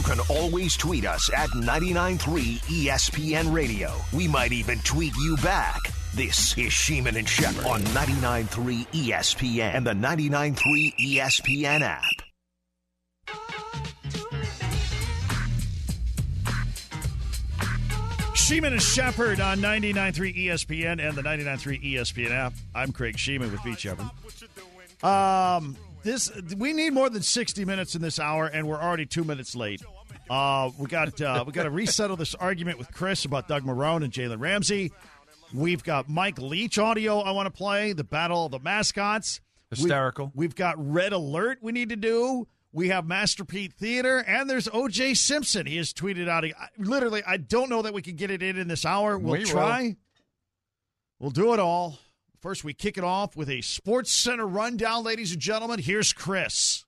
can always tweet us at 99.3 ESPN Radio. We might even tweet you back. This is Sheeman and Shepherd on 99.3 ESPN and the 99.3 ESPN app. Sheeman and Shepherd on 99.3 ESPN and the 99.3 ESPN app. I'm Craig Sheeman with Pete Shepherd. We need more than 60 minutes in this hour, and we're already 2 minutes late. We got to resettle this argument with Chris about Doug Marrone and Jalen Ramsey. We've got Mike Leach audio I want to play, the Battle of the Mascots. Hysterical. We've got Red Alert we need to do. We have Master Pete Theater, and there's O.J. Simpson. He has tweeted out. Literally, I don't know that we can get it in this hour. We'll try. We'll do it all. First, we kick it off with a Sports Center rundown, ladies and gentlemen. Here's Chris.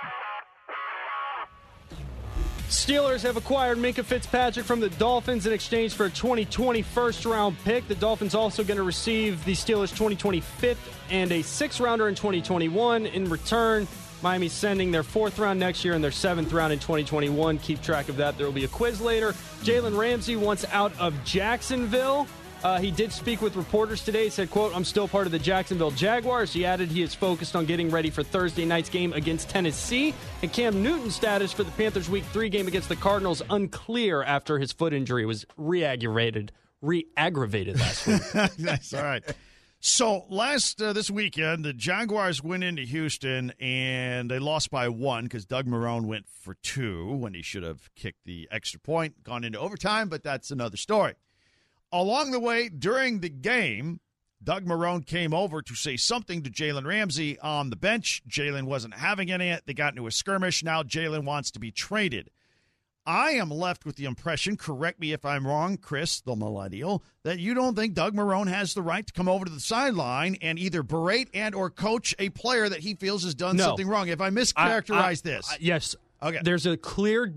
Steelers have acquired Minkah Fitzpatrick from the Dolphins in exchange for a 2020 first-round pick. The Dolphins also going to receive the Steelers' 2020 fifth and a sixth-rounder in 2021. In return, Miami's sending their fourth round next year and their seventh round in 2021. Keep track of that. There will be a quiz later. Jalen Ramsey wants out of Jacksonville. He did speak with reporters today. He said, quote, "I'm still part of the Jacksonville Jaguars." He added he is focused on getting ready for Thursday night's game against Tennessee. And Cam Newton's status for the Panthers' Week 3 game against the Cardinals unclear after his foot injury was re-aggravated last week. That's all right. So this weekend, the Jaguars went into Houston, and they lost by 1 because Doug Marrone went for 2 when he should have kicked the extra point, gone into overtime, but that's another story. Along the way, during the game, Doug Marrone came over to say something to Jalen Ramsey on the bench. Jalen wasn't having any of it. They got into a skirmish. Now Jalen wants to be traded. I am left with the impression, correct me if I'm wrong, Chris, the millennial, that you don't think Doug Marrone has the right to come over to the sideline and either berate and or coach a player that he feels has done something wrong. If I mischaracterize this. Yes. Okay. There's a clear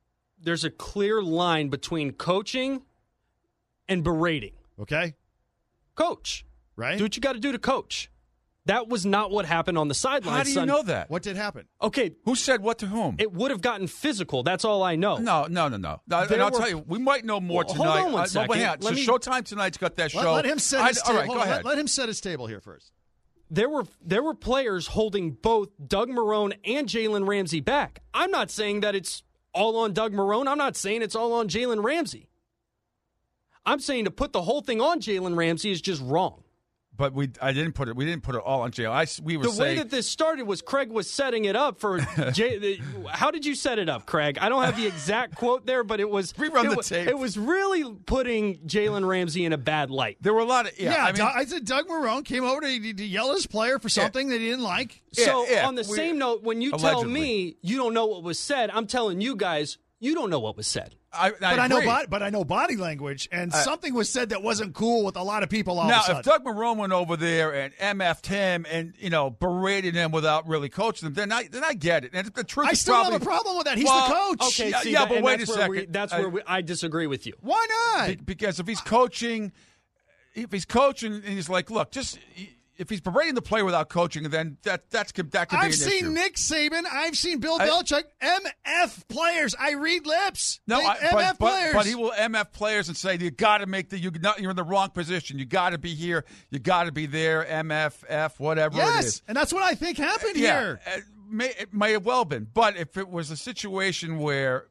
line between coaching and berating. Okay. Coach. Right. Do what you got to do to coach. That was not what happened on the sideline. How do you know that? What did happen? Okay. Who said what to whom? It would have gotten physical. That's all I know. No. And I'll tell you, we might know more tonight. Hold on one second. Showtime tonight's got that show. Let him set his table. All right, go ahead. Let him set his table here first. There were players holding both Doug Marrone and Jalen Ramsey back. I'm not saying that it's all on Doug Marrone. I'm not saying it's all on Jalen Ramsey. I'm saying to put the whole thing on Jalen Ramsey is just wrong. But we didn't put it all on Jalen. The way that this started was Craig was setting it up for how did you set it up, Craig? I don't have the exact quote there, but it was rerun the tape. It was really putting Jalen Ramsey in a bad light. There were a lot of I said Doug Marrone came over to yell at his player for something that he didn't like. On the same note, when you tell me you don't know what was said, I'm telling you guys you don't know what was said. But I know body language, and something was said that wasn't cool with a lot of people all of a sudden. Now, if Doug Marrone went over there and MF'd him and, berated him without really coaching him, then I get it. And the truth I still have a problem with that. He's the coach. Okay, but wait a second. That's where I disagree with you. Why not? Because if he's coaching and he's like, look, just if he's berating the player without coaching, then that could be an issue. I've seen Nick Saban. I've seen Bill Belichick. MF players. I read lips. MF players. But he will MF players and say, you got to make you're in the wrong position. You got to be here. You got to be there. MF, whatever it is. Yes, and that's what I think happened here. It may have well been. But if it was a situation where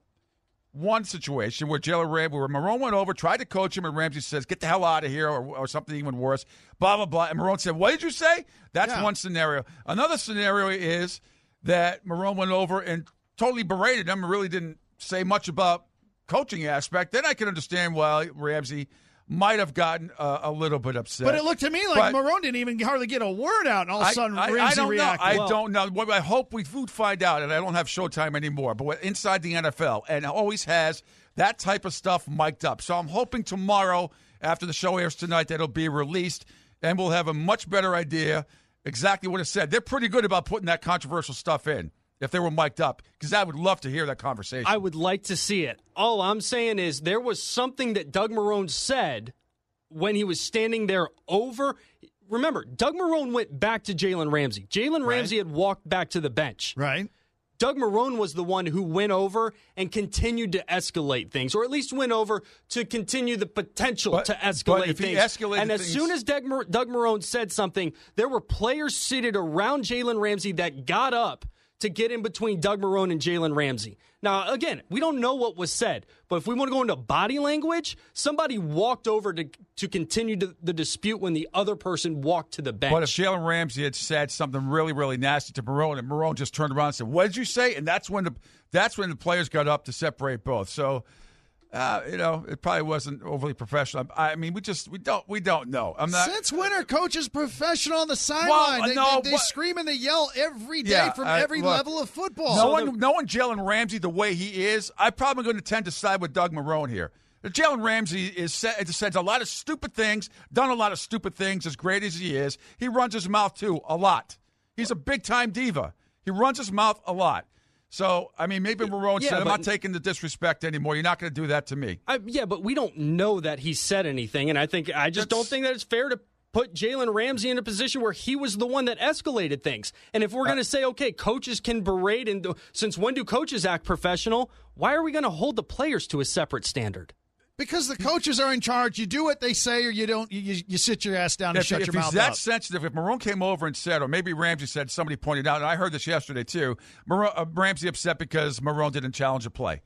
Marrone went over, tried to coach him, and Ramsey says, get the hell out of here, or something even worse, blah, blah, blah. And Marrone said, what did you say? That's one scenario. Another scenario is that Marrone went over and totally berated him and really didn't say much about coaching aspect. Then I can understand why Ramsey might have gotten a little bit upset. But it looked to me like Marrone didn't even hardly get a word out, and all of a sudden Ramsey reacted. I don't know. I hope we would find out, and I don't have Showtime anymore, but inside the NFL, and always has that type of stuff mic'd up. So I'm hoping tomorrow, after the show airs tonight, that it'll be released, and we'll have a much better idea exactly what it said. They're pretty good about putting that controversial stuff in. If they were mic'd up, because I would love to hear that conversation. I would like to see it. All I'm saying is there was something that Doug Marrone said when he was standing there over. Remember, Doug Marrone went back to Jalen Ramsey. Jalen Ramsey had walked back to the bench. Right. Doug Marrone was the one who went over and continued to escalate things, or at least went over to continue the potential to escalate things. And as soon as Doug Marrone said something, there were players seated around Jalen Ramsey that got up to get in between Doug Marrone and Jalen Ramsey. Now, again, we don't know what was said, but if we want to go into body language, somebody walked over to continue the dispute when the other person walked to the bench. But if Jalen Ramsey had said something really, really nasty to Marrone, and Marrone just turned around and said, "What did you say?" And that's when the players got up to separate both. So, it probably wasn't overly professional. I mean, we don't know. Since when are coaches professional on the sideline? They scream and they yell every day from every level of football. Knowing Jalen Ramsey the way he is, I'm probably going to tend to side with Doug Marrone here. Jalen Ramsey says a lot of stupid things, done a lot of stupid things, as great as he is. He runs his mouth, too, a lot. He's a big-time diva. He runs his mouth a lot. So, I mean, maybe Marrone said, I'm not taking the disrespect anymore. You're not going to do that to me. But we don't know that he said anything, and I just don't think that it's fair to put Jalen Ramsey in a position where he was the one that escalated things. And if we're going to say, okay, coaches can berate, and since when do coaches act professional, why are we going to hold the players to a separate standard? Because the coaches are in charge. You do what they say, or you don't. You sit your ass down and shut your mouth up. If he's that sensitive, if Marrone came over and said, or maybe Ramsey said, somebody pointed out, and I heard this yesterday too, Ramsey upset because Marrone didn't challenge a play.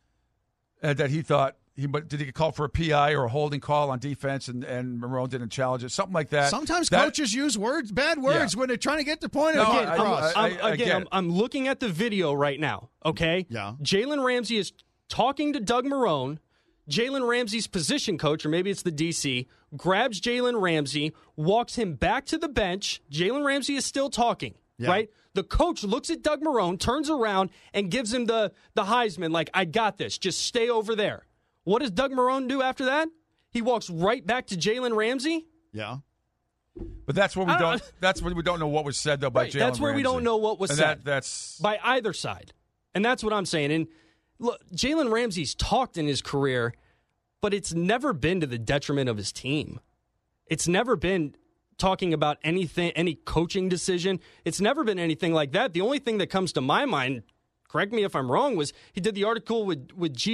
That he thought, did he get called for a PI or a holding call on defense, and Marrone didn't challenge it, something like that. Sometimes coaches use bad words when they're trying to get the point across. I'm looking at the video right now, okay? Yeah. Jalen Ramsey is talking to Doug Marrone. Jalen Ramsey's position coach, or maybe it's the DC, grabs Jalen Ramsey, walks him back to the bench. Jalen Ramsey is still talking, right? The coach looks at Doug Marrone, turns around, and gives him the Heisman, like, I got this. Just stay over there. What does Doug Marrone do after that? He walks right back to Jalen Ramsey? Yeah. But that's where we don't. That's where we don't know what was said though by Jalen Ramsey. That's where we don't know what was said. That's by either side, and that's what I'm saying. And look, Jalen Ramsey's talked in his career, but it's never been to the detriment of his team. It's never been talking about anything, any coaching decision. It's never been anything like that. The only thing that comes to my mind, correct me if I'm wrong, was he did the article with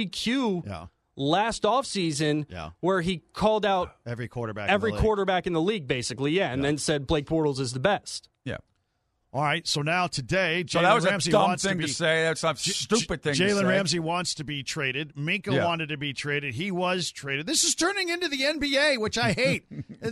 GQ last offseason where he called out every quarterback in the league, basically, and then said Blake Bortles is the best. Yeah. All right, so now today, Jalen Ramsey wants to say. That's a stupid thing to say. Jalen Ramsey wants to be traded. Minkah wanted to be traded. He was traded. This is turning into the NBA, which I hate.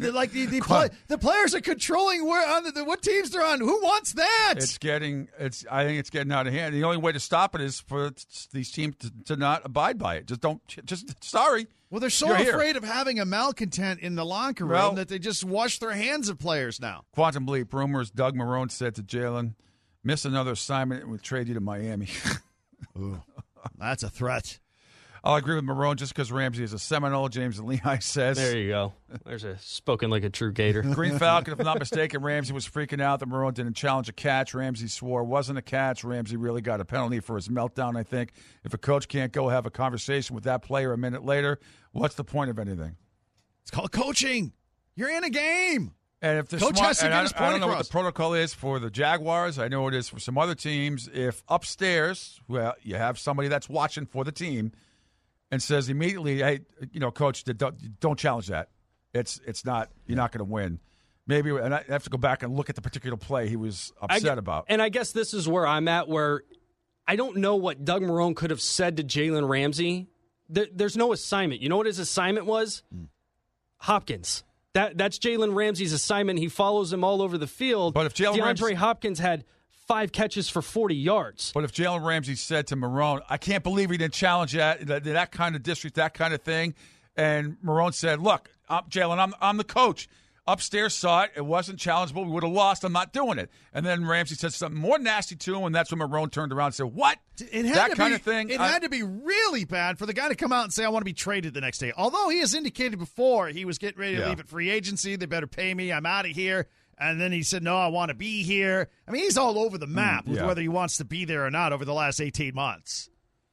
The players are controlling what teams they're on. Who wants that? I think it's getting out of hand. The only way to stop it is for these teams to not abide by it. Sorry. Well, they're so afraid of having a malcontent in the locker room that they just wash their hands of players now. Quantum Bleep rumors. Doug Marrone said to Jalen, miss another assignment and we'll trade you to Miami. Ooh, that's a threat. I'll agree with Marrone just because Ramsey is a Seminole, James and Lehigh says. There you go. There's a spoken like a true Gator. Green Falcon, if I'm not mistaken, Ramsey was freaking out that Marrone didn't challenge a catch. Ramsey swore it wasn't a catch. Ramsey really got a penalty for his meltdown, I think. If a coach can't go have a conversation with that player a minute later, what's the point of anything? It's called coaching. You're in a game. And if coach has to get his point I don't know what the protocol is for the Jaguars. I know it is for some other teams. If upstairs, well, you have somebody that's watching for the team and says immediately, hey, coach, don't challenge that. It's not, you're not going to win. Maybe, and I have to go back and look at the particular play he was upset about. And I guess this is where I'm at, where I don't know what Doug Marrone could have said to Jalen Ramsey. There's no assignment. You know what his assignment was? Hopkins. That's Jalen Ramsey's assignment. He follows him all over the field. But if DeAndre Hopkins had 5 catches for 40 yards. But if Jalen Ramsey said to Marrone, I can't believe he didn't challenge that kind of district, that kind of thing, and Marrone said, look, Jalen, I'm the coach. Upstairs saw it. It wasn't challengeable. We would have lost. I'm not doing it. And then Ramsey said something more nasty to him, and that's when Marrone turned around and said, what? That kind of thing? It had to be really bad for the guy to come out and say, I want to be traded the next day. Although he has indicated before he was getting ready to leave at free agency. They better pay me. I'm out of here. And then he said, no, I want to be here. I mean, he's all over the map with whether he wants to be there or not over the last 18 months.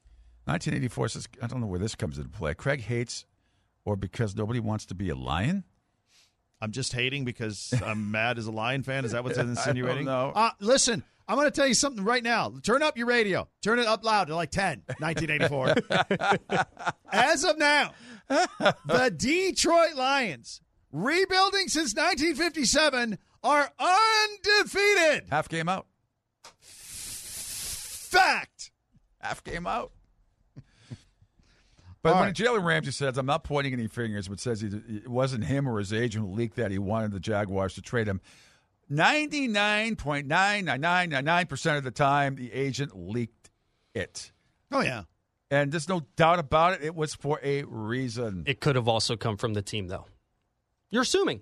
1984 says, I don't know where this comes into play. Craig hates or because nobody wants to be a Lion? I'm just hating because I'm mad as a Lion fan. Is that what's insinuating? I don't know. Listen, I'm going to tell you something right now. Turn up your radio. Turn it up loud to like 10, 1984. As of now, the Detroit Lions, rebuilding since 1957, are undefeated. Half game out. Fact. Half game out. But when Jalen Ramsey says, I'm not pointing any fingers, but says it wasn't him or his agent who leaked that he wanted the Jaguars to trade him, 99.99999% of the time, the agent leaked it. Oh, yeah. And there's no doubt about it. It was for a reason. It could have also come from the team, though. You're assuming.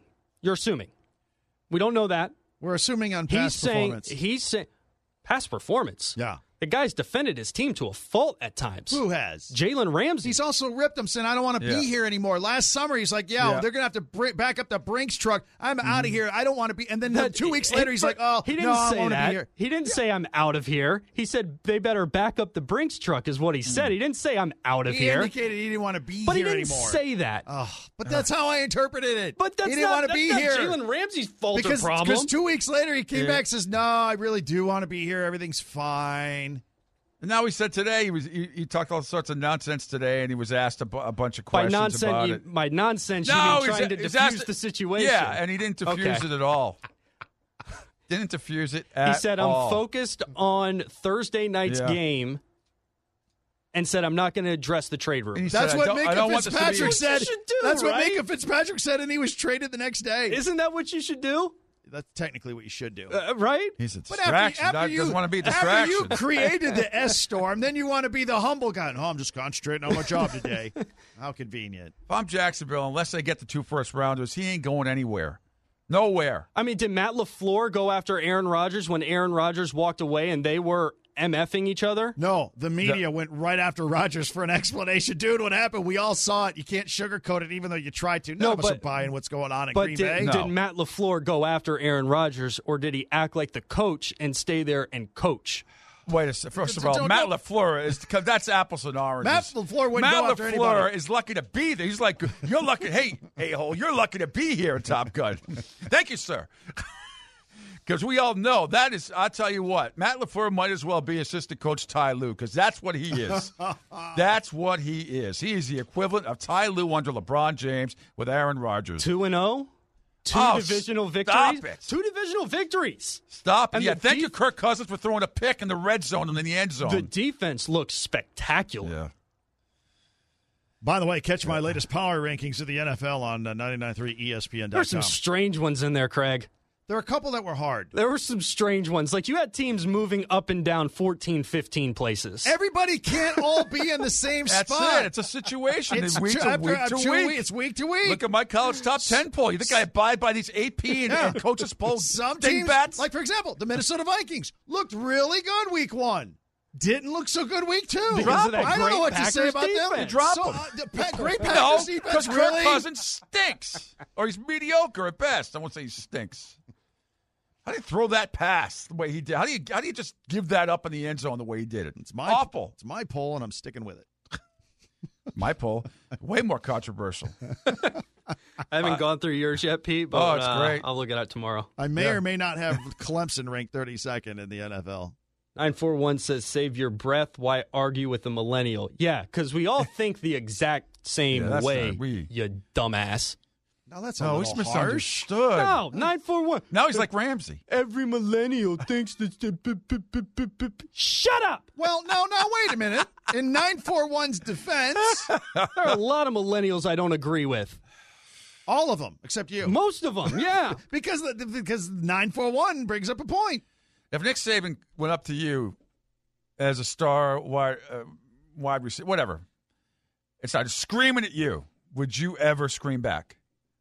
We don't know that. We're assuming on past performance. He's saying past performance. Yeah. The guy's defended his team to a fault at times. Who has? Jalen Ramsey. He's also ripped him, saying, I don't want to be here anymore. Last summer, he's like, they're going to have to back up the Brinks truck. I'm out of here. I don't want to be. And then 2 weeks later, he's like, I want to be here. He didn't say I'm out of here. He said they better back up the Brinks truck is what he said. He didn't say I'm out of here. He indicated he didn't want to be but here he didn't anymore. say that. But that's how I interpreted it. But that's he didn't want to be here. Jalen Ramsey's fault or problem. Because 2 weeks later, he came back and says, no, I really do want to be here. Everything's fine. And now he said today he talked all sorts of nonsense today, and he was asked a bunch of questions about it. By nonsense, you mean trying to diffuse the situation. Yeah, and he didn't diffuse it at all. Didn't diffuse it at all. He said, I'm focused on Thursday night's game, and said, I'm not going to address the trade rumor. That's what Minka Fitzpatrick said. That's what right? Minka Fitzpatrick said, and he was traded the next day. Isn't that what you should do? That's technically what you should do. Right? He's a distraction. Doesn't want to be a distraction. After you created the S-storm, then you want to be the humble guy. No, I'm just concentrating on my job today. How convenient. If I'm Jacksonville, unless they get the 2 first-rounders, he ain't going anywhere. Nowhere. I mean, did Matt LaFleur go after Aaron Rodgers when Aaron Rodgers walked away and they were MFing each other? No, the media went right after Rodgers for an explanation. Dude, what happened? We all saw it. You can't sugarcoat it even though you tried to. None of us are buying what's going on in Green Bay. Did Matt LaFleur go after Aaron Rodgers, or did he act like the coach and stay there and coach? Wait a second. First of all, Matt LaFleur is – that's apples and oranges. Matt LaFleur wouldn't go after anybody. Matt LaFleur is lucky to be there. He's like, you're lucky – hey, a-hole, you're lucky to be here at Top Gun. Thank you, sir. Because we all know that is, I'll tell you what, Matt LaFleur might as well be assistant coach Ty Lue, because that's what he is. That's what he is. He is the equivalent of Ty Lue under LeBron James with Aaron Rodgers. 2-0? Two divisional victories? Stop it. 2 divisional victories. Stop it. Yeah, thank you, Kirk Cousins, for throwing a pick in the red zone and in the end zone. The defense looks spectacular. Yeah. By the way, catch my latest power rankings of the NFL on 99.3 ESPN.com. There's some strange ones in there, Craig. There are a couple that were hard. There were some strange ones. Like, you had teams moving up and down 14, 15 places. Everybody can't all be in the same spot. That's it. It's a situation. It's week to week. It's week to week. Look at my college top 10 poll. You think I abide by these AP and coaches polls? Some teams, like, for example, the Minnesota Vikings looked really good week 1. Didn't look so good week 2. Because of that I don't know what to say about them. You drop them. Great Packers defense. Because Kirk Cousins stinks. Or he's mediocre at best. I won't say he stinks. How do you throw that pass the way he did? How do you just give that up in the end zone the way he did it? It's awful. It's my poll, and I'm sticking with it. My poll, way more controversial. I haven't gone through yours yet, Pete, but it's great. I'll look at it tomorrow. I may or may not have Clemson ranked 32nd in the NFL. 941 says, save your breath. Why argue with the millennial? Yeah, because we all think the exact same way, you dumbass. No, that's a little harsh. Misunderstood. No, 941. Now he's like Ramsey. Every millennial thinks that. Shut up. Well, no, wait a minute. In 941's defense, there are a lot of millennials I don't agree with. All of them, except you. Most of them, yeah. because 941 brings up a point. If Nick Saban went up to you as a star wide receiver, whatever, and started screaming at you, would you ever scream back?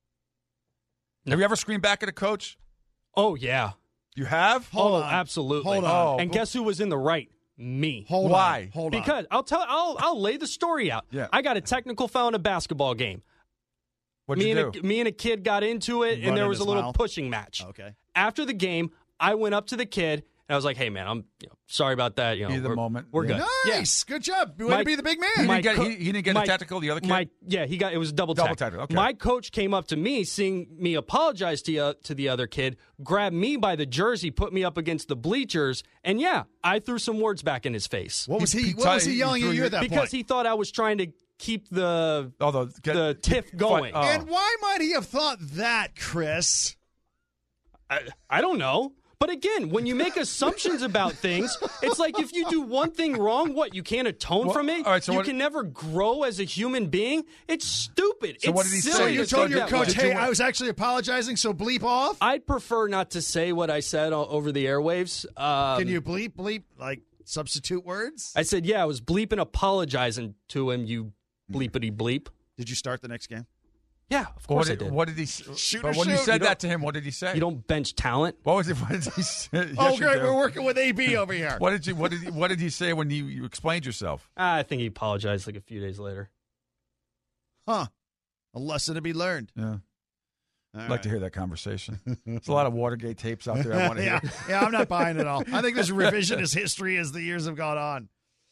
No. Have you ever screamed back at a coach? Oh, yeah. You have? Hold on. Absolutely. Hold on. And guess who was in the right? Me. Why? Hold on. Because I'll lay the story out. Yeah. I got a technical foul in a basketball game. What'd you do? Me and a kid got into it, and there was a little pushing match. Okay. After the game, I went up to the kid, And I was like, hey, man, I'm sorry about that. Be the moment. We're good. Nice. Good job. Way to be the big man. He didn't get a tactical, the other kid? It was a double tackle. Okay. My coach came up to me, seeing me apologize to the other kid, grabbed me by the jersey, put me up against the bleachers, and I threw some words back in his face. What was he yelling at you at that point? Because he thought I was trying to keep the tiff going. And why might he have thought that, Chris? I don't know. But again, when you make assumptions about things, it's like if you do one thing wrong, you can't atone from it? All right, so you can never grow as a human being? It's stupid. So it's what did he say? So you told your coach, hey, I was actually apologizing, so bleep off? I'd prefer not to say what I said over the airwaves. Can you bleep, like substitute words? I said, I was bleeping apologizing to him, you bleepity bleep. Did you start the next game? Yeah, of course I did. What did he say? But when you said that to him, what did he say? You don't bench talent. What did he say? Yes, great. We're working with AB over here. What did he say when you explained yourself? I think he apologized like a few days later. Huh. A lesson to be learned. Yeah. I'd like to hear that conversation. There's a lot of Watergate tapes out there I want to hear. Yeah, I'm not buying it all. I think there's revisionist history as the years have gone on.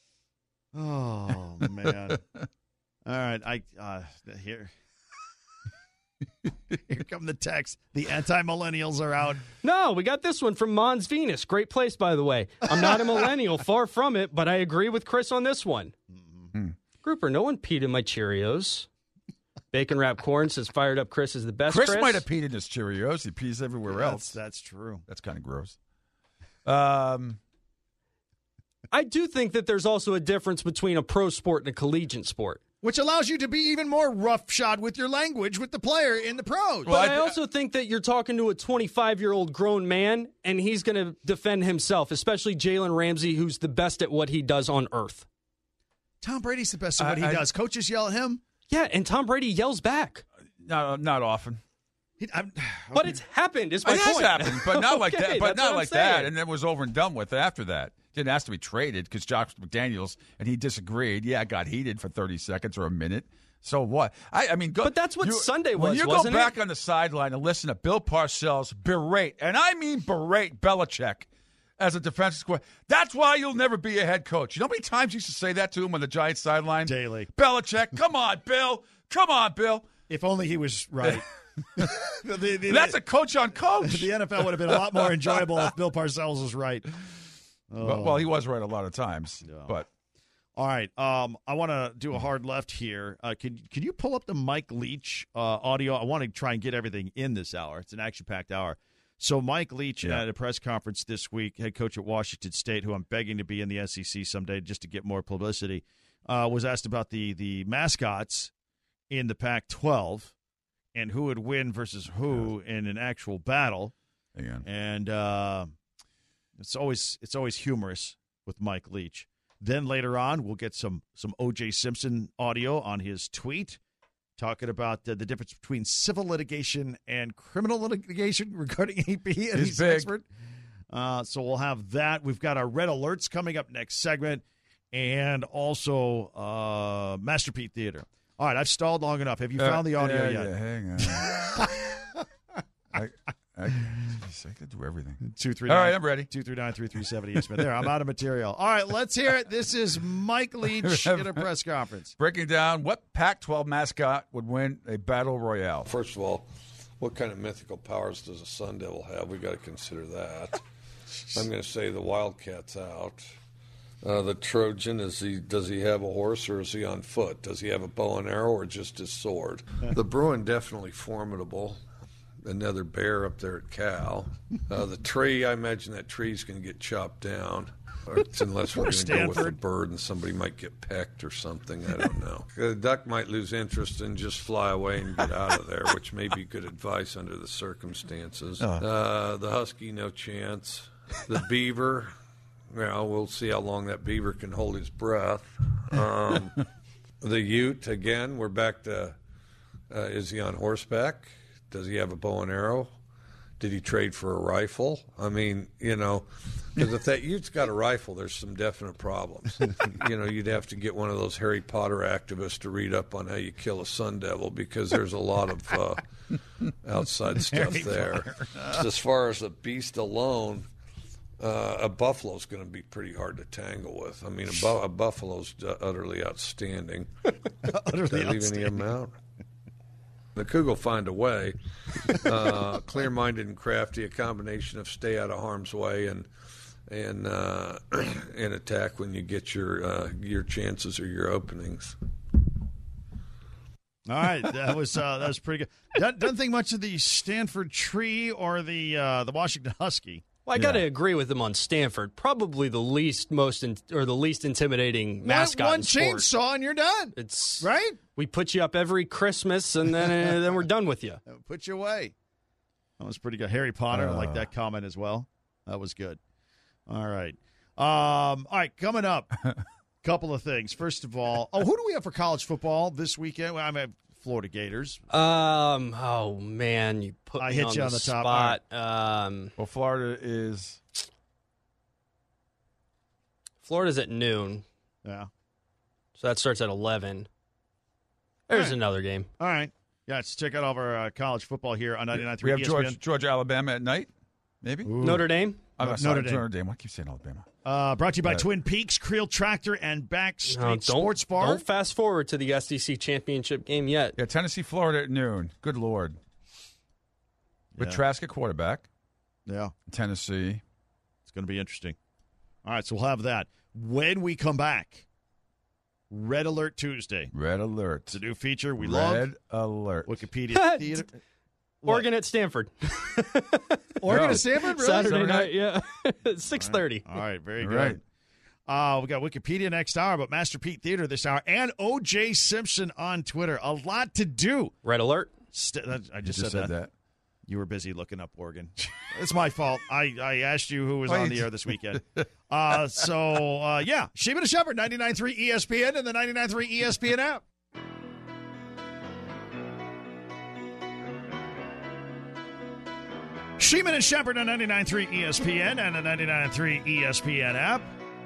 Oh, man. All right. Here come the text. The anti-millennials are out. No, we got this one from Mons Venus. Great place, by the way. I'm not a millennial, far from it, but I agree with Chris on this one. Mm-hmm. Grouper, no one peed in my Cheerios. Bacon wrapped corn says fired up Chris is the best. Chris might have peed in his Cheerios. He pees everywhere else. That's true. That's kind of gross. I do think that there's also a difference between a pro sport and a collegiate sport. Which allows you to be even more roughshod with your language with the player in the pros. But I also think that you're talking to a 25-year-old grown man, and he's going to defend himself, especially Jalen Ramsey, who's the best at what he does on earth. Tom Brady's the best at what he does. Coaches yell at him. Yeah, and Tom Brady yells back. Not often. But it's happened, is my point. It has happened, but not like that. But not like that, and it was over and done with after that. Didn't ask to be traded because Josh McDaniels and he disagreed. Yeah, got heated for 30 seconds or a minute. So what? I mean, but that's what Sunday was. When you go back on the sideline and listen to Bill Parcells berate, and I mean berate Belichick as a defensive squad, that's why you'll never be a head coach. You know how many times you used to say that to him on the Giants sideline? Daily. Belichick, come on, Bill. Come on, Bill. If only he was right. That's a coach on coach. The NFL would have been a lot more enjoyable if Bill Parcells was right. Well, he was right a lot of times. Yeah. But all right, I want to do a hard left here. Can you pull up the Mike Leach audio? I want to try and get everything in this hour. It's an action-packed hour. So Mike Leach at a press conference this week, head coach at Washington State, who I'm begging to be in the SEC someday just to get more publicity, was asked about the mascots in the Pac-12 and who would win versus who in an actual battle. Again. And it's always humorous with Mike Leach. Then later on, we'll get some O.J. Simpson audio on his tweet talking about the difference between civil litigation and criminal litigation regarding AP, and he's an expert. So we'll have that. We've got our red alerts coming up next segment, and also Master Pete Theater. All right, I've stalled long enough. Have you found the audio yet? Yeah, hang on. I could do everything. 239. All right, I'm ready. 239-3370. Yes, but there, I'm out of material. All right, let's hear it. This is Mike Leach at a press conference. Breaking down what Pac-12 mascot would win a battle royale. First of all, what kind of mythical powers does a Sun Devil have? We got to consider that. I'm going to say the Wildcat's out. The Trojan, does he have a horse or is he on foot? Does he have a bow and arrow or just his sword? The Bruin, definitely formidable. Another bear up there at Cal. The tree, I imagine that tree's going to get chopped down. Unless we're going to go with a bird and somebody might get pecked or something. I don't know. The duck might lose interest and just fly away and get out of there, which may be good advice under the circumstances. The husky, no chance. The beaver, we'll see how long that beaver can hold his breath. The ute, again, we're back to is he on horseback? Does he have a bow and arrow? Did he trade for a rifle? I mean, because if that ute's got a rifle, there's some definite problems. You'd have to get one of those Harry Potter activists to read up on how you kill a Sun Devil because there's a lot of outside stuff there. As far as the beast alone, A buffalo's going to be pretty hard to tangle with. I mean, a buffalo's utterly outstanding. Utterly Did I leave any of them out? The Cougar will find a way. Clear-minded and crafty, a combination of stay out of harm's way and attack when you get your chances or your openings. All right, that was pretty good. Doesn't think much of the Stanford Tree or the Washington Husky. Well, I got to agree with him on Stanford. Probably the least intimidating mascot. One in sport. chainsaw and you're done. It's right. We put you up every Christmas and then we're done with you. Put you away. That was pretty good. Harry Potter, I like that comment as well. That was good. All right. All right, coming up, couple of things. First of all, who do we have for college football this weekend? Well, I mean, Florida Gators. Oh man, you put me hit on you the on the top. spot. Right. Well, Florida's at noon. Yeah. So that starts at 11. There's another game. All right. Yeah, let's check out all of our college football here on 99.3 we have ESPN. Georgia, Alabama at night, maybe? Ooh. Notre Dame? Notre Dame. Why keep saying Alabama? Brought to you by Twin Peaks, Creel Tractor, and Backstreet No, Sports Bar. Don't fast forward to the SEC championship game yet. Yeah, Tennessee, Florida at noon. Good Lord. With Trask at quarterback. Yeah. Tennessee. It's going to be interesting. All right, so we'll have that. When we come back, Red Alert Tuesday. Red Alert. It's a new feature we love. Red Alert. Wikipedia Theater. Oregon at Stanford. Oregon at Stanford? Really? Saturday night, yeah. 6:30. All right, very All good. Right. We got Wikipedia next hour, but Master Pete Theater this hour, and O.J. Simpson on Twitter. A lot to do. Red Alert. I just said that. You were busy looking up Oregon. It's my fault. I asked you who was on the air this weekend. Yeah. Sheeman and Shepherd, 99.3 ESPN and the 99.3 ESPN app. Sheeman and Shepherd on 99.3 ESPN and the 99.3 ESPN app.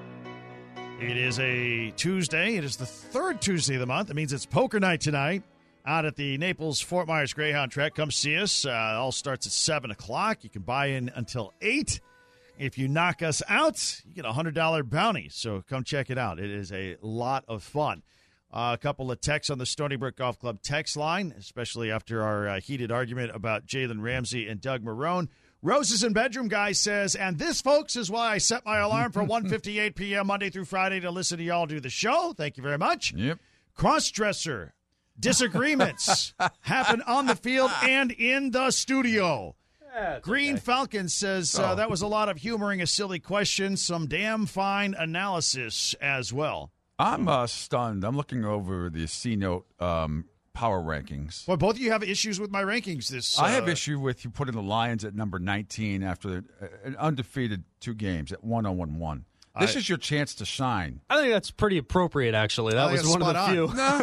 It is a Tuesday. It is the third Tuesday of the month. That means it's poker night tonight out at the Naples-Fort Myers Greyhound Track. Come see us. All starts at 7 o'clock. You can buy in until 8. If you knock us out, you get a $100 bounty. So come check it out. It is a lot of fun. A couple of texts on the Stony Brook Golf Club text line, especially after our heated argument about Jalen Ramsey and Doug Marrone. Roses and Bedroom Guy says, and this, folks, is why I set my alarm for 1:58 p.m. Monday through Friday to listen to y'all do the show. Thank you very much. Yep. Cross-dresser disagreements happen on the field and in the studio. Green Falcon says that was a lot of humoring a silly question, some damn fine analysis as well. I'm stunned. I'm looking over the C-Note power rankings. Well, both of you have issues with my rankings. I have issue with you putting the Lions at number 19 after an undefeated 2 games at 1-0-1. This is your chance to shine. I think that's pretty appropriate, actually. That was one of the few. No,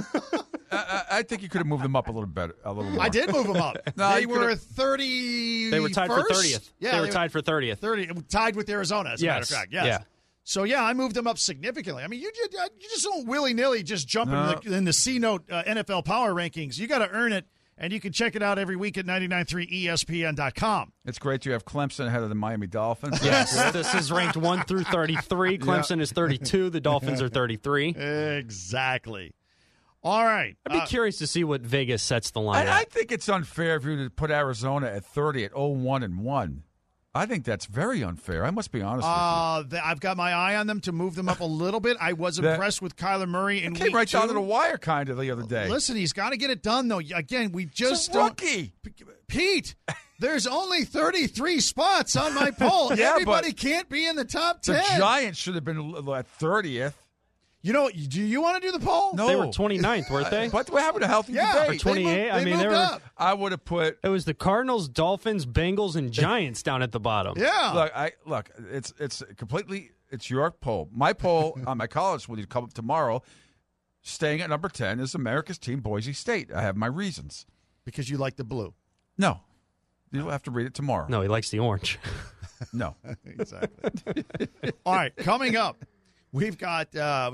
I think you could have moved them up a little better, a little more. I did move them up. They were 30. They were tied for 30th. Yeah, they were tied for 30th. 30, tied with Arizona, as a matter of fact. Yes. Yeah. So, I moved them up significantly. I mean, you just don't willy-nilly just jump in the C-Note NFL Power Rankings. You got to earn it, and you can check it out every week at 993ESPN.com. It's great you have Clemson ahead of the Miami Dolphins. Yes, this is ranked 1 through 33. Clemson is 32. The Dolphins are 33. Exactly. All right. I'd be curious to see what Vegas sets the line at. I think it's unfair for you to put Arizona at 30 at 0-1-1. I think that's very unfair. I must be honest with you. I've got my eye on them to move them up a little bit. I was impressed with Kyler Murray in came week right 2. down to the wire kind of the other day. Listen, he's got to get it done, though. Again, we just It's a rookie. Pete, there's only 33 spots on my poll. Everybody can't be in the top 10. The Giants should have been at 30th. You know, do you want to do the poll? No. They were 29th, weren't they? But we're having a healthy Yeah, debate. Or 28. They moved up. I would have put. It was the Cardinals, Dolphins, Bengals, and Giants down at the bottom. Yeah. Look. It's completely. It's your poll. My poll on my college will come up tomorrow. Staying at number 10 is America's team, Boise State. I have my reasons. Because you like the blue. No, you'll have to read it tomorrow. No, he likes the orange. No. Exactly. All right, coming up. We've got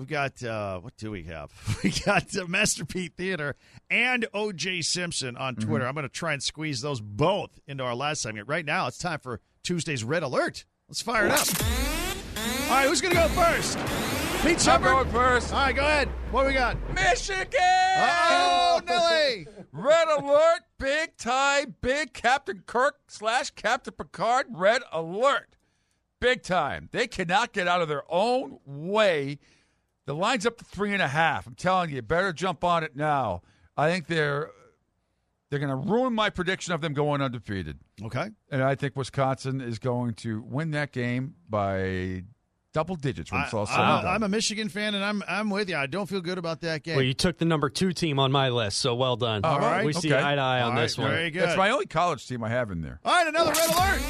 what do we have? We got Master Pete Theater and O.J. Simpson on Twitter. I'm going to try and squeeze those both into our last segment. Right now, it's time for Tuesday's Red Alert. Let's fire it up. All right, who's going to go first? Pete Shepard? I'm going first. All right, go ahead. What we got? Michigan! Oh, Nelly! Red alert, big time, big Captain Kirk / Captain Picard, red alert. Big time. They cannot get out of their own way. The line's up to 3.5. I'm telling you, better jump on it now. I think they're going to ruin my prediction of them going undefeated. Okay. And I think Wisconsin is going to win that game by double digits when it's all said and done. I'm a Michigan fan, and I'm with you. I don't feel good about that game. Well, you took the number 2 team on my list, so well done. All right. We see Okay. eye to eye on All this right, one. very good. That's my only college team I have in there. All right, another red alert.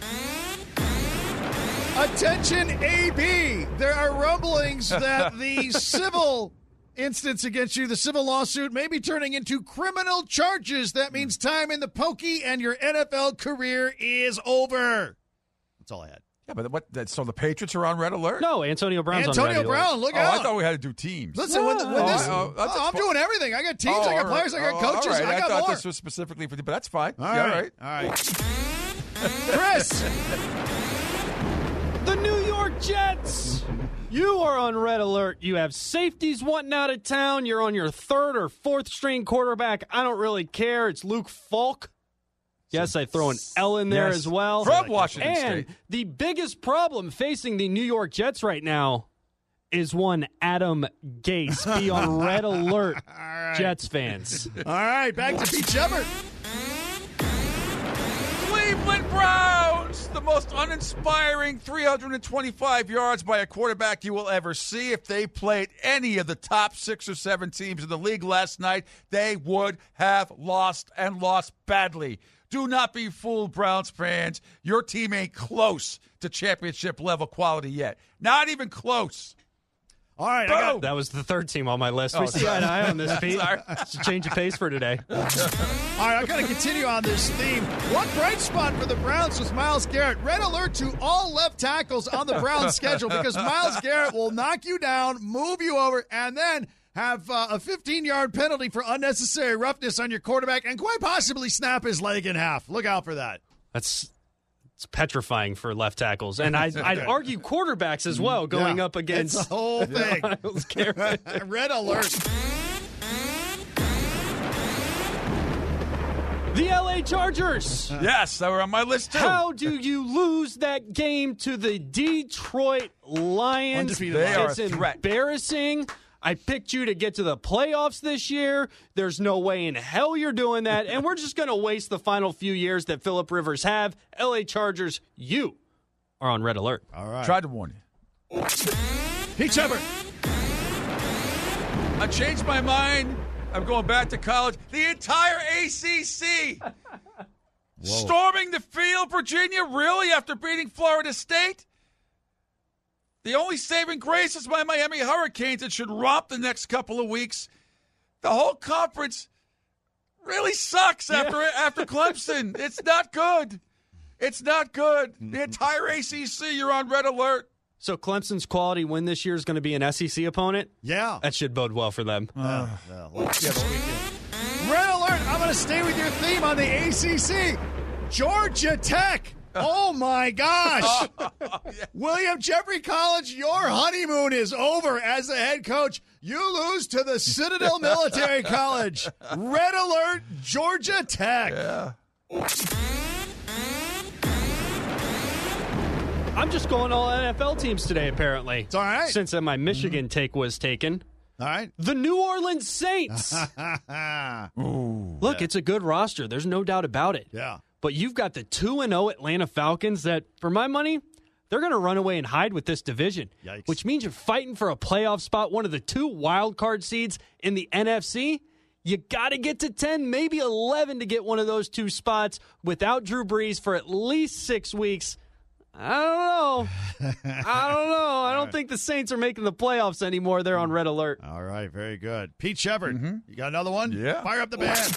Attention, AB. There are rumblings that the civil instance against you, the civil lawsuit, may be turning into criminal charges. That means time in the pokey and your NFL career is over. That's all I had. Yeah, but so the Patriots are on red alert? No, Antonio Brown's on Antonio red alert. Brown, look Oh, out. I thought we had to do teams. Listen, when this, I'm doing everything. I got teams, I got all players, right. I got coaches, all right. I got thought more. this was specifically for the, but that's fine. All Yeah, right. all right. All right. Chris. The New York Jets. You are on red alert. You have safeties wanting out of town. You're on your 3rd or 4th string quarterback. I don't really care. It's Luke Falk. Yes, I throw an L in there as well. From Washington And State. the biggest problem facing the New York Jets right now is one Adam Gase. Be on red alert, Jets fans. All right, back to Pete Shepard. Cleveland Browns, the most uninspiring 325 yards by a quarterback you will ever see. If they played any of the top 6 or 7 teams in the league last night, they would have lost and lost badly. Do not be fooled, Browns fans. Your team ain't close to championship level quality yet. Not even close. All right, Boom. That was the 3rd team on my list. Oh, We see eye to eye on this, Pete. Sorry. It's a change of pace for today. All right, I'm going to continue on this theme. One bright spot for the Browns was Myles Garrett. Red alert to all left tackles on the Browns schedule because Myles Garrett will knock you down, move you over, and then have a 15-yard penalty for unnecessary roughness on your quarterback and quite possibly snap his leg in half. Look out for that. It's petrifying for left tackles. And I'd argue quarterbacks as well going up against It's the whole thing. Myles Garrett. Red alert. The LA Chargers. Yes, they were on my list too. How do you lose that game to the Detroit Lions? Undefeated They Lions. are It's a threat. embarrassing. I picked you to get to the playoffs this year. There's no way in hell you're doing that. And we're just going to waste the final few years that Phillip Rivers have. LA Chargers, you are on red alert. All right. Tried to warn you. Pete Shepard. I changed my mind. I'm going back to college. The entire ACC. Storming the field, Virginia, really, after beating Florida State? The only saving grace is my Miami Hurricanes that should romp the next couple of weeks. The whole conference really sucks after Clemson. It's not good. It's not good. The entire ACC, you're on red alert. So Clemson's quality win this year is going to be an SEC opponent? Yeah. That should bode well for them. Let's get this weekend. Red alert. I'm going to stay with your theme on the ACC. Georgia Tech. Oh, my gosh. William Jeffrey College, your honeymoon is over as the head coach. You lose to the Citadel Military College. Red alert, Georgia Tech. Yeah. I'm just going all NFL teams today, apparently. It's all right. Since my Michigan take was taken. All right. The New Orleans Saints. Look, it's a good roster. There's no doubt about it. Yeah. But you've got the 2-0 Atlanta Falcons that, for my money, they're going to run away and hide with this division. Yikes. Which means you're fighting for a playoff spot, one of the 2 wild card seeds in the NFC. You got to get to 10, maybe 11 to get one of those 2 spots without Drew Brees for at least 6 weeks. I don't know. I don't think the Saints are making the playoffs anymore. They're on red alert. All right. Very good. Pete Shepard, you got another one? Yeah. Fire up the band.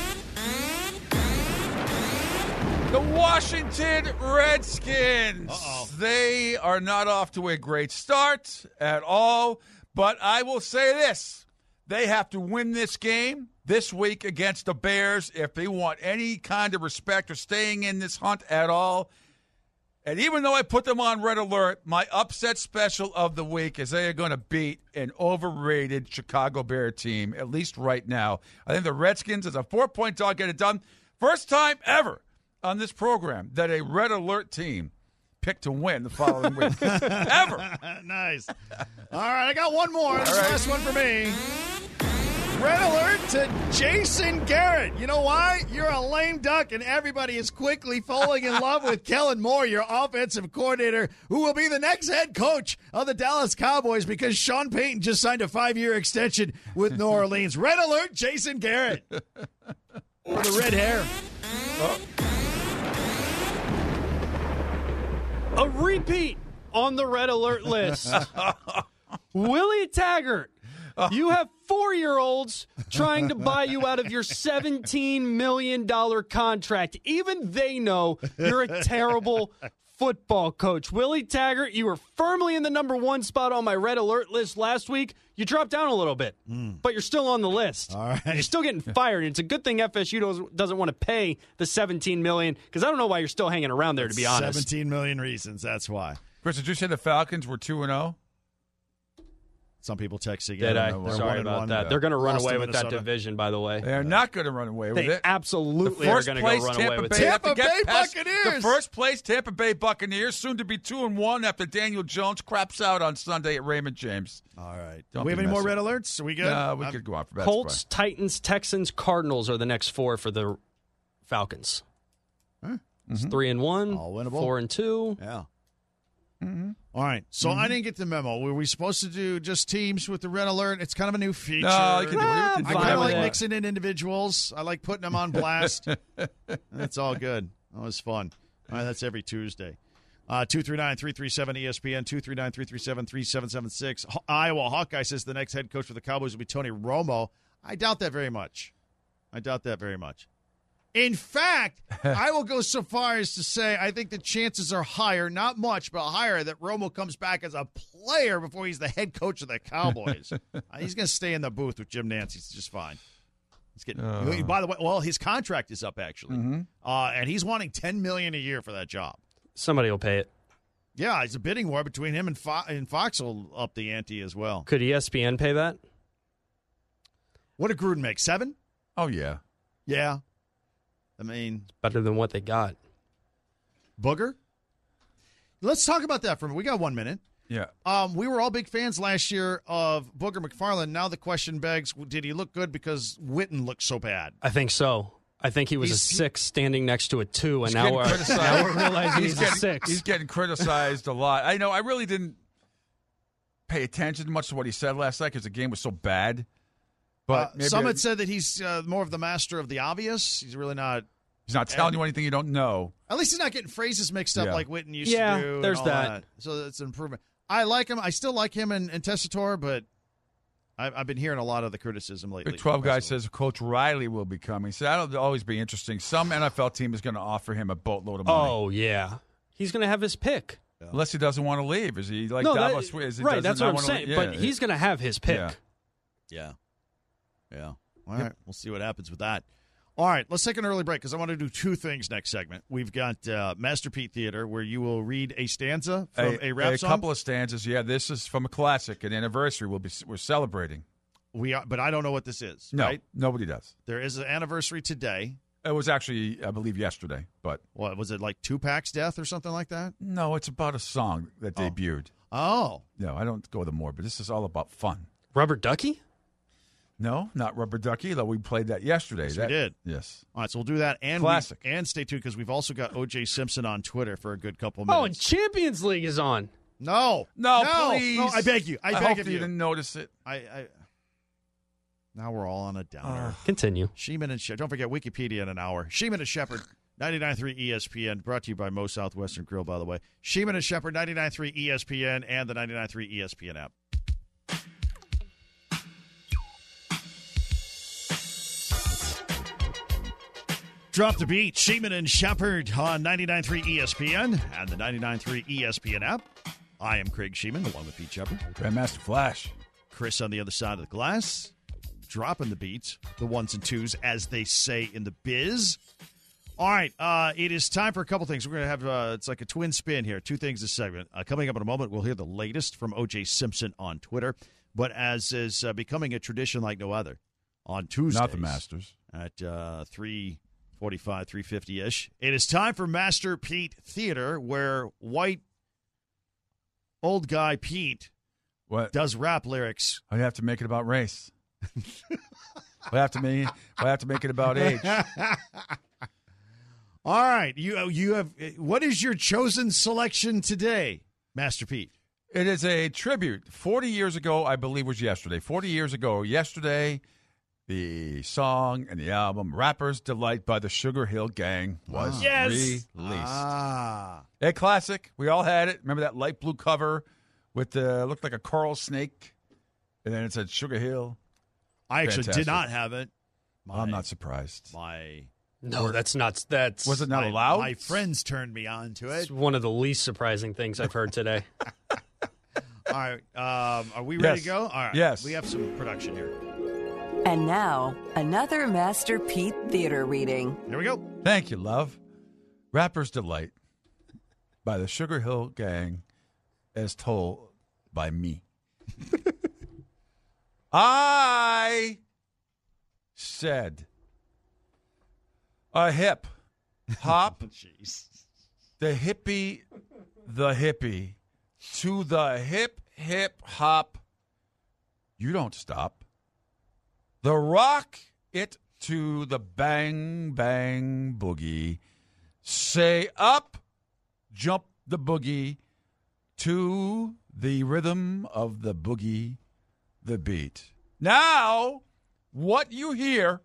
The Washington Redskins. Uh-oh. They are not off to a great start at all, but I will say this. They have to win this game this week against the Bears if they want any kind of respect or staying in this hunt at all. And even though I put them on red alert, my upset special of the week is they are going to beat an overrated Chicago Bear team, at least right now. I think the Redskins, as a 4-point dog, get it done. First time ever on this program that a red alert team picked to win the following week. Ever. Nice. All right, I got one more. This is the last one for me. Red alert to Jason Garrett. You know why? You're a lame duck, and everybody is quickly falling in love with Kellen Moore, your offensive coordinator, who will be the next head coach of the Dallas Cowboys because Sean Payton just signed a 5-year extension with New Orleans. Red alert, Jason Garrett. For the red hair. A repeat on the red alert list. Willie Taggart. You have 4-year-olds trying to buy you out of your $17 million contract. Even they know you're a terrible football coach. Willie Taggart, you were firmly in the number 1 spot on my red alert list last week. You dropped down a little bit, but you're still on the list. All right. You're still getting fired. It's a good thing FSU doesn't want to pay the $17 million because I don't know why you're still hanging around there, to be honest. 17 million reasons, that's why. Chris, did you say the Falcons were 2-0? Some people texting. Did I? They're Sorry 1-1. about that. They're going to run Lost away to with that Minnesota. division, by the way. They're not going to run away with They it. absolutely The are first going to go place run Tampa away with Bay it. have to Tampa get Bay past Buccaneers. The first place Tampa Bay Buccaneers, soon to be 2-1 after Daniel Jones craps out on Sunday at Raymond James. All right. Don't Do we have be any more messing. red alerts? Are we good? No, we could go on for that. Colts, Titans, Texans, Cardinals are the next 4 for the Falcons. It's 3-1, All winnable. 4-2. Yeah. All right. So I didn't get the memo. Were we supposed to do just teams with the red alert? It's kind of a new feature. No, you can do I it. fine kind of with like it. mixing in individuals. I like putting them on blast. That's all good. That was fun. All right, that's every Tuesday. 239-337-ESPN, 239-337-3776. Iowa Hawkeye says the next head coach for the Cowboys will be Tony Romo. I doubt that very much. In fact, I will go so far as to say I think the chances are higher, not much, but higher, that Romo comes back as a player before he's the head coach of the Cowboys. He's going to stay in the booth with Jim Nantz. He's just fine. He's getting. By the way, well, his contract is up actually, and he's wanting $10 million a year for that job. Somebody will pay it. Yeah, it's a bidding war between him and Fox will up the ante as well. Could ESPN pay that? What did Gruden make? 7? Oh, yeah. Yeah. I mean, Better than what they got. Booger? Let's talk about that for a minute. We got 1 minute. Yeah. We were all big fans last year of Booger McFarland. Now the question begs, did he look good because Witten looked so bad? I think so. I think he was a 6 standing next to a 2, and now getting we're criticized. realizing he's a 6. He's getting criticized a lot. I know. I really didn't pay attention much to what he said last night because the game was so bad. But maybe some had said that he's more of the master of the obvious. He's really not. he's not telling you anything you don't know. At least he's not getting phrases mixed up Yeah. like Witten used Yeah, to do. and there's all that. So that's an improvement. I like him. I still like him and Tessitore, but I've been hearing a lot of the criticism lately. Big 12 guy says Coach Riley will be coming. So that'll always be interesting. Some NFL team is going to offer him a boatload of money. Oh, yeah. He's going to have his pick. Unless he doesn't want to leave. Is he like No, Davos? that, Is he right, does that's not what I'm wanna saying. leave? But Yeah. he's going to have his pick. Yeah. Yeah. All right. We'll see what happens with that. All right. Let's take an early break because I want to do 2 things next segment. We've got Master Pete Theater where you will read a stanza from a rap song. A couple of stanzas. Yeah, this is from a classic, an anniversary. We're celebrating. We are, but I don't know what this is. No, Right? nobody does. There is an anniversary today. It was actually, I believe, yesterday. But What was it, like Tupac's death or something like that? no, it's about a song that debuted. Oh. No, I don't go to more, but this is all about fun. Rubber Ducky? No, not Rubber Ducky, though we played that yesterday. Yes, we did. Yes. All right, so we'll do that. And Classic. and stay tuned because we've also got O.J. Simpson on Twitter for a good couple Oh, and minutes. Champions League is on. No, please. No, I beg you. I hope beg of you you. didn't notice it. Now we're all on a downer. Continue. Sheeman and Shepard. Don't forget Wikipedia in an hour. Sheeman and Shepard, 99.3 ESPN. Brought to you by Mo Southwestern Grill, by the way. Sheeman and Shepard, 99.3 ESPN and the 99.3 ESPN app. Drop the beat. Sheeman and Shepard on 99.3 ESPN and the 99.3 ESPN app. I am Craig Sheeman, along with Pete Shepard. Grandmaster Flash. Chris on the other side of the glass, dropping the beats, the ones and twos, as they say in the biz. All right, it is time for a couple things. We're going to have, it's like a twin spin here, two things this segment. Coming up in a moment, we'll hear the latest from O.J. Simpson on Twitter. But as is becoming a tradition like no other, on Tuesdays. Not the Masters. At 3:45, 3:50-ish. It is time for Master Pete Theater, where white old guy Pete does rap lyrics. I have to make it about race. I have to make it about age. All right, you have. What is your chosen selection today, Master Pete? It is a tribute. 40 years ago, I believe was yesterday. 40 years ago, yesterday, the song and the album "Rapper's Delight" by the Sugar Hill Gang was released. A classic. We all had it. Remember that light blue cover with looked like a coral snake, and then it said Sugar Hill. I actually did not have it. I'm not surprised. No, that's not. That's was it not allowed? My friends turned me on to it. It's one of the least surprising things I've heard today. All right, are we ready to go? All right, yes. We have some production here. And now, another Master Pete Theater reading. Here we go. Thank you, love. Rapper's Delight by the Sugar Hill Gang, as told by me. I said a hip hop, the hippie, to the hip hop. You don't stop. The rock it to the bang bang boogie. Say up, jump the boogie to the rhythm of the boogie, the beat. Now, what you hear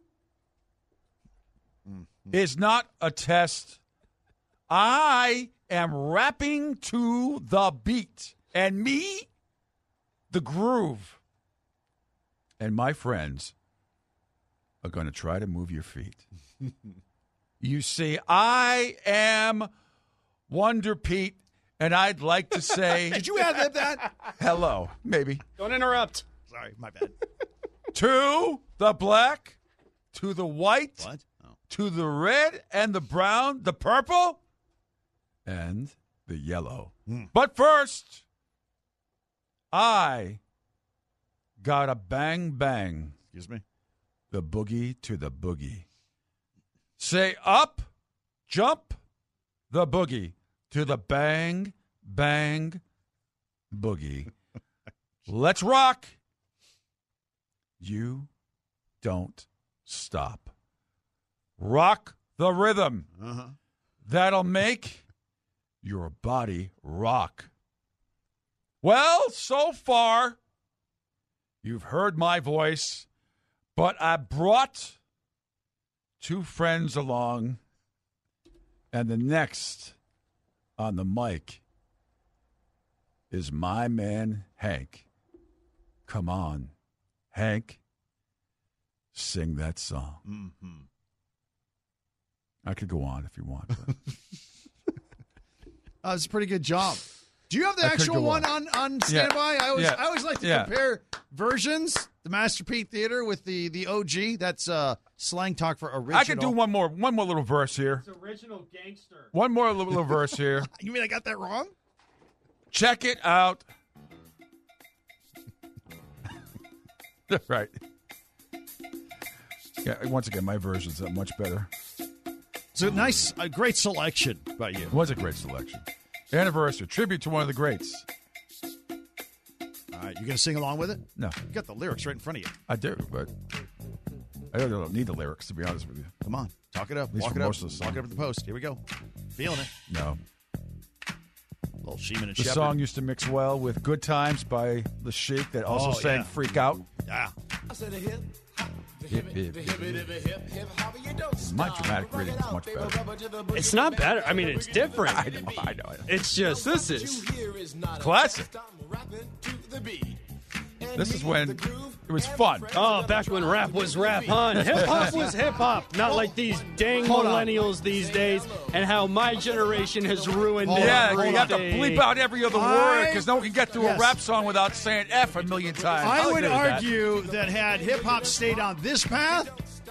is not a test. I am rapping to the beat. And me, the groove. And my friends are going to try to move your feet. You see, I am Wonder Pete, and I'd like to say... Did you have that? Hello, maybe. Don't interrupt. Sorry, my bad. To the black, to the white, What? Oh. to the red and the brown, the purple, and the yellow. But first, I got a bang bang. Excuse me? The boogie to the boogie. Say up, jump, the boogie to the bang, bang, boogie. Let's rock. You don't stop. Rock the rhythm. That'll make your body rock. Well, so far, you've heard my voice, but I brought two friends along, and the next on the mic is my man, Hank. Come on, Hank, sing that song. I could go on if you want. But It's a pretty good job. Do you have the actual one on standby? Yeah. I always like to compare versions. The Master Pete Theater with the OG. That's slang talk for original. I could do one more little verse here. It's original gangster. One more little verse here. You mean I got that wrong? Check it out. Right. Yeah, once again, my version's much better. It's a great selection by you. It was a great selection. Anniversary, tribute to one of the greats. All right, you going to sing along with it? No. You got the lyrics right in front of you. I do, but I don't need the lyrics, to be honest with you. Come on, talk it up. least Walk for it up. most of the song. Walk it up at the post. Here we go. Feeling it. No. Little Sheeman and The Shepherd. song used to mix well with Good Times by The Sheik that also sang yeah. Freak Out. Yeah. Hip, hip, hip, hip. My dramatic reading is much better. It's not better. I mean, it's different. I know. It's just, this is. Classic. This is when it was fun. Oh, back when rap was rap, huh? Hip-hop was hip-hop. Not like these dang Hold on. millennials these days and how my generation has ruined it. Yeah, you have to bleep out every other word because no one can get through Yes. a rap song without saying F a million times. I I'll would agree with that. argue that had hip hop stayed on this path,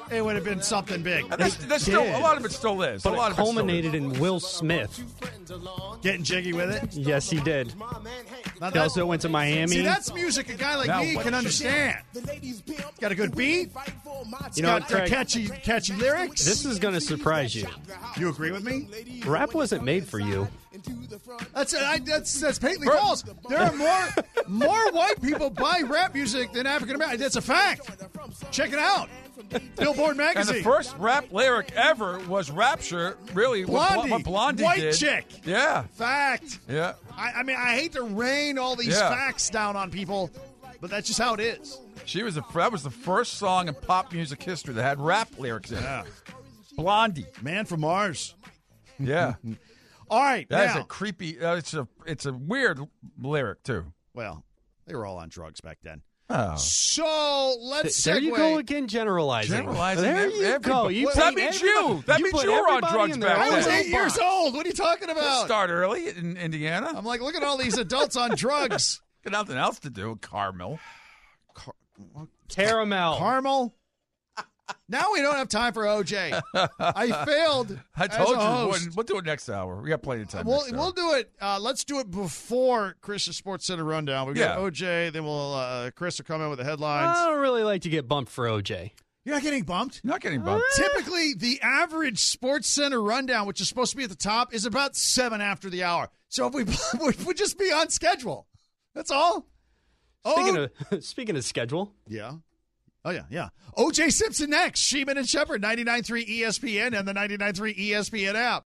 it would have been something big. And there's still a lot of it still is. But a lot it culminated in Will Smith. Getting jiggy with it. Yes, he did. Now He also went to Miami. See, that's music a guy like Now me what can shit? understand. Got a good beat. You know, Got Craig, catchy lyrics. this is going to surprise you. You agree with me? Rap wasn't made for you. That's patently false. There are more white people buy rap music than African Americans. That's a fact. Check it out. Billboard And magazine. the first rap lyric ever was Rapture, really. Blondie. What Blondie White did. chick. Yeah. Fact. Yeah. I mean, I hate to rain all these Yeah. facts down on people, but that's just how it is. That was the first song in pop music history that had rap lyrics in it. Yeah. Blondie. Man from Mars. Yeah. All right. That's now, a creepy, it's a weird lyric, too. well, they were all on drugs back then. Oh. So let's There segue. you go again, generalizing. Generalizing There you go. everybody. You That put means everybody- you. That means put you were on everybody drugs in back their I was then. own 8 years box. old. What are you talking about? Start early in Indiana. I'm like, look at all these adults on drugs. Got nothing else to do. Carmel. Caramel. Caramel. Now we don't have time for OJ. I failed. I as told a you. host. We'll do it next hour. We got plenty of time. We'll next hour. do it. Let's do it before Chris's Sports Center rundown. We've got OJ. Then we'll Chris will come in with the headlines. I don't really like to get bumped for OJ. You're not getting bumped. You're not getting bumped. Typically, the average Sports Center rundown, which is supposed to be at the top, is about 7 after the hour. So if we just be on schedule. That's all. Speaking of schedule, Yeah. Oh, yeah. O.J. Simpson next. Sheeman and Shepard, 99.3 ESPN and the 99.3 ESPN app.